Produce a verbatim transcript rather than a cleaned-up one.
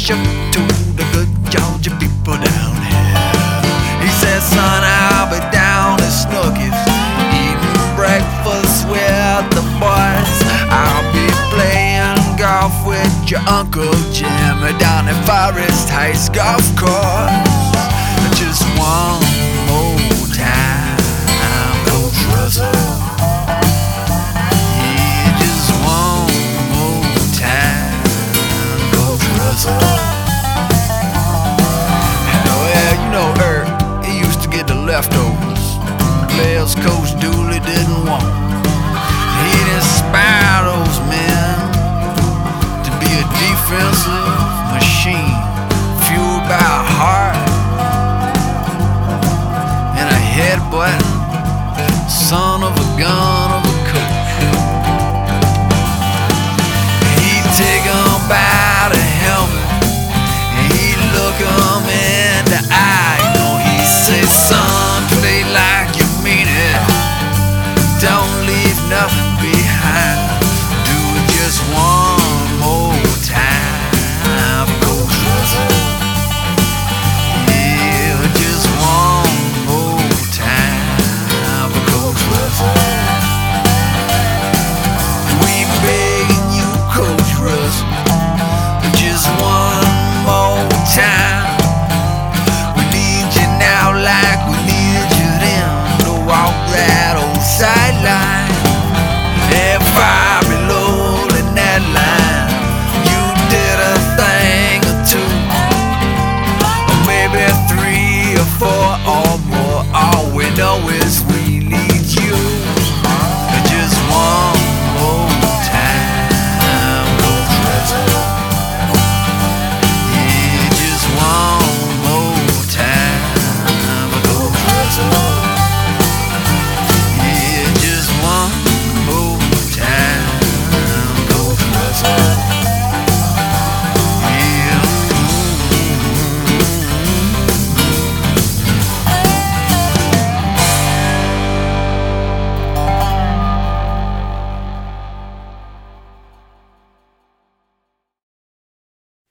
shook to the good Georgia people down here. He said, son, I'll be down at Snooki's eating breakfast with the boys. I'll be playing golf with your Uncle Jimmy down at Forest Heights Golf Course. Just one more time, Coach Russell. Yeah, just one more time, Coach Russell. Well, you know, Earl, he used to get the leftovers. Players Coach Dooley didn't want. He'd inspire those men to be a defensive machine, fueled by a heart and a headbutt, son of a gun of a coach. He'd take 'em by the helmet and he'd look 'em in the eye. You know, he'd say, son, play like you mean it. Don't leave nothing behind. Do it just one more time, Coach Russell. Yeah, just one more time, Coach Russell. We begging you, Coach Russell, just one more time. We need you now like we needed you then, to walk that old sideline. If I be low in that line, you did a thing or two, or maybe three or four or more. All we know is